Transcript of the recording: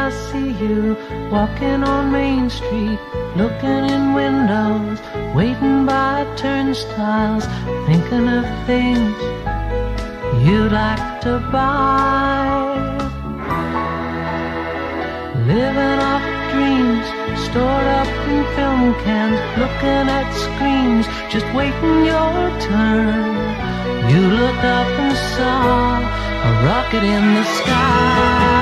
I see you walking on Main Street, looking in windows, waiting by turnstiles, thinking of things you'd like to buy. Living off dreams stored up in film cans, looking at screens, just waiting your turn. You looked up and saw a rocket in the sky.